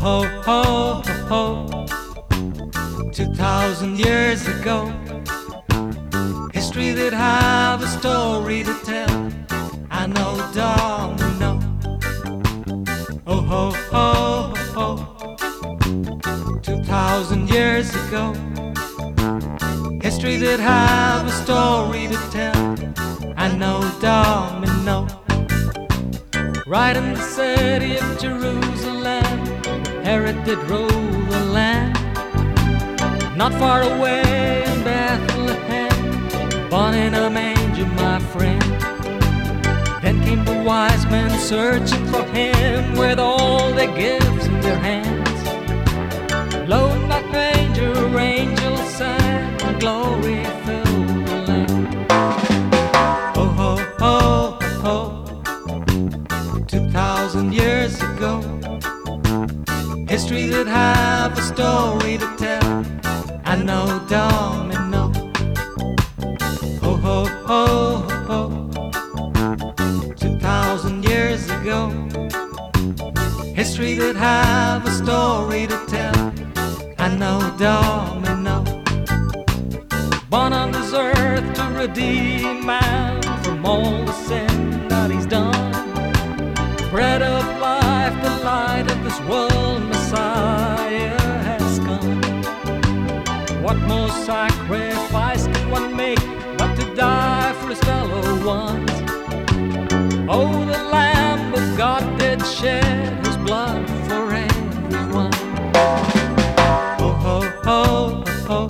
ho, ho, ho, 2,000 years ago. History that have a story to tell. I know, domino. Oh, ho, ho, ho, 2,000 years ago. History that have a story to tell. I know, domino. Right in the city of Jerusalem, Herod did rule the land. Not far away in Bethlehem, born in a manger, my friend. Then came the wise men searching for him with all their gifts in their hands. Lo, in that manger, angels sang, and glory filled the land. Oh, ho, ho, ho, 2,000 years ago. History that have a story to tell. I know, domino. Oh, ho, ho, ho, 2,000 years ago. History that have a story to tell. I know, domino. Born on this earth to redeem man from all the sin that he's done. Bread of life, the light of this world, Messiah has come. What more sacrifice can one make but to die for his fellow ones? Oh, the Lamb of God did shed his blood for everyone. Oh, ho, ho,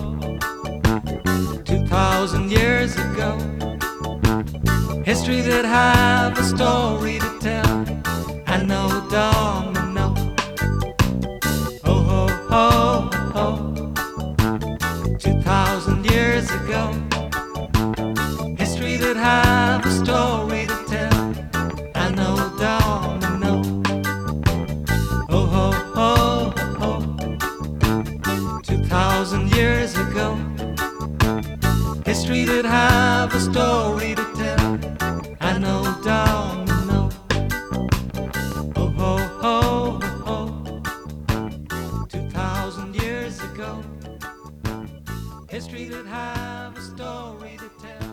ho, 2,000 years ago. History that have a story to tell. I know, domino. Oh, ho, ho, ho, 2,000 years ago. History that have a story to tell. I know, domino. Oh, ho, ho, ho, 2,000 years ago. History that have a story to tell. I know, domino. Oh, ho, ho, ho, 2,000 years ago. History that have a story to tell.